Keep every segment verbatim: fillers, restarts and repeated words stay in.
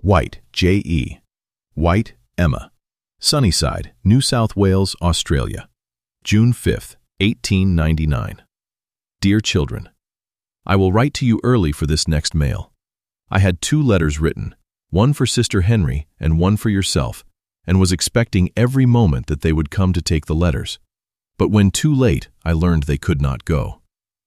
White, J E White, Emma. Sunnyside, New South Wales, Australia. June fifth, eighteen ninety-nine. Dear children, I will write to you early for this next mail. I had two letters written, one for Sister Henry and one for yourself, and was expecting every moment that they would come to take the letters. But when too late, I learned they could not go.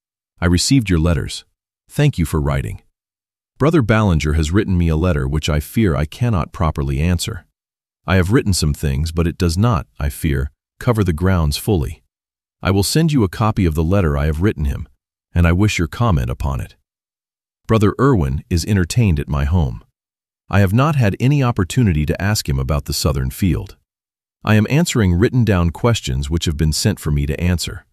I received your letters. Thank you for writing. Brother Ballinger has written me a letter which I fear I cannot properly answer. I have written some things, but it does not, I fear, cover the grounds fully. I will send you a copy of the letter I have written him, and I wish your comment upon it. Brother Irwin is entertained at my home. I have not had any opportunity to ask him about the southern field. I am answering written-down questions which have been sent for me to answer.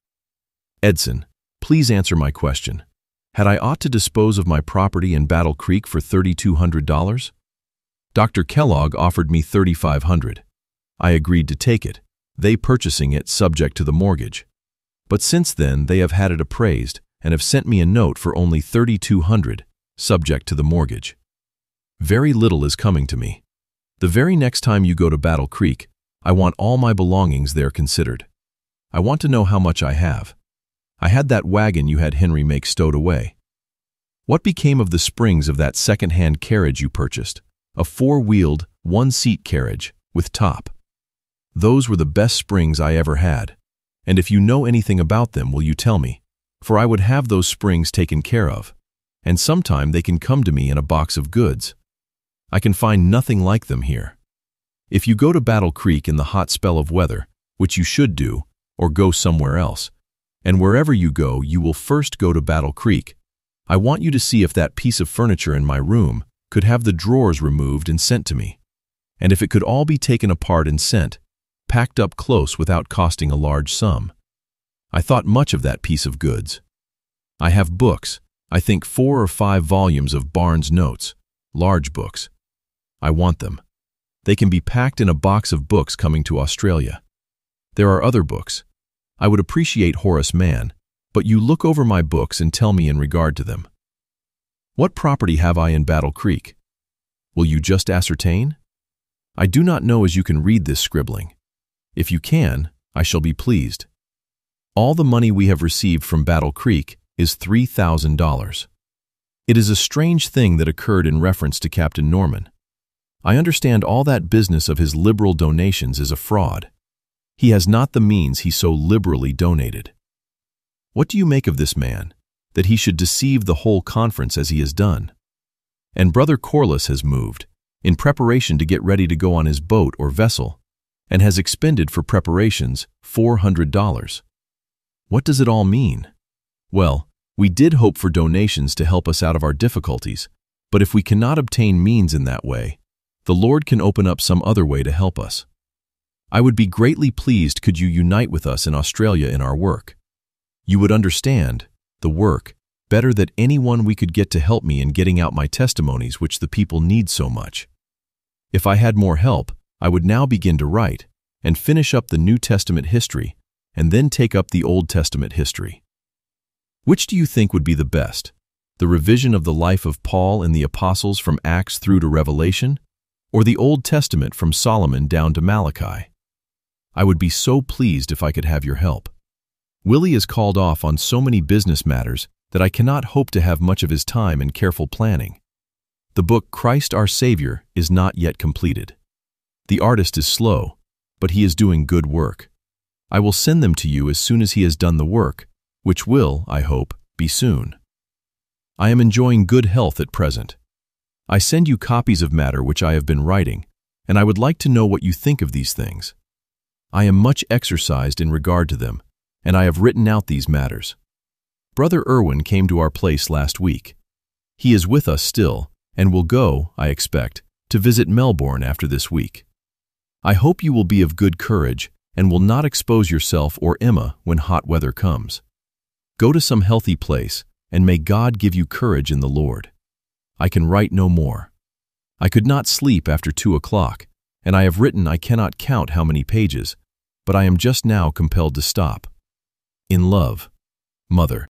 Edson, please answer my question. Had I ought to dispose of my property in Battle Creek for three thousand two hundred dollars? Doctor Kellogg offered me three thousand five hundred dollars. I agreed to take it, they purchasing it subject to the mortgage. But since then they have had it appraised and have sent me a note for only three thousand two hundred dollars, subject to the mortgage. Very little is coming to me. The very next time you go to Battle Creek, I want all my belongings there considered. I want to know how much I have. I had that wagon you had Henry make stowed away. What became of the springs of that second-hand carriage you purchased? A four-wheeled, one-seat carriage, with top. Those were the best springs I ever had. And if you know anything about them, will you tell me? For I would have those springs taken care of. And sometime they can come to me in a box of goods. I can find nothing like them here. If you go to Battle Creek in the hot spell of weather, which you should do, or go somewhere else, and wherever you go, you will first go to Battle Creek, I want you to see if that piece of furniture in my room could have the drawers removed and sent to me, and if it could all be taken apart and sent, packed up close without costing a large sum. I thought much of that piece of goods. I have books, I think four or five volumes of Barnes Notes, large books. I want them. They can be packed in a box of books coming to Australia. There are other books. I would appreciate Horace Mann, but you look over my books and tell me in regard to them. What property have I in Battle Creek? Will you just ascertain? I do not know as you can read this scribbling. If you can, I shall be pleased. All the money we have received from Battle Creek is three thousand dollars. It is a strange thing that occurred in reference to Captain Norman. I understand all that business of his liberal donations is a fraud. He has not the means he so liberally donated. What do you make of this man, that he should deceive the whole conference as he has done? And Brother Corliss has moved, in preparation to get ready to go on his boat or vessel, and has expended for preparations four hundred dollars. What does it all mean? Well, we did hope for donations to help us out of our difficulties, but if we cannot obtain means in that way, the Lord can open up some other way to help us. I would be greatly pleased could you unite with us in Australia in our work. You would understand the work better than anyone we could get to help me in getting out my testimonies which the people need so much. If I had more help, I would now begin to write and finish up the New Testament history and then take up the Old Testament history. Which do you think would be the best? The revision of the life of Paul and the apostles from Acts through to Revelation, or the Old Testament from Solomon down to Malachi? I would be so pleased if I could have your help. Willie is called off on so many business matters that I cannot hope to have much of his time in careful planning. The book Christ Our Savior is not yet completed. The artist is slow, but he is doing good work. I will send them to you as soon as he has done the work, which will, I hope, be soon. I am enjoying good health at present. I send you copies of matter which I have been writing, and I would like to know what you think of these things. I am much exercised in regard to them, and I have written out these matters. Brother Irwin came to our place last week. He is with us still, and will go, I expect, to visit Melbourne after this week. I hope you will be of good courage and will not expose yourself or Emma when hot weather comes. Go to some healthy place, and may God give you courage in the Lord. I can write no more. I could not sleep after two o'clock, and I have written I cannot count how many pages, but I am just now compelled to stop. In love, Mother.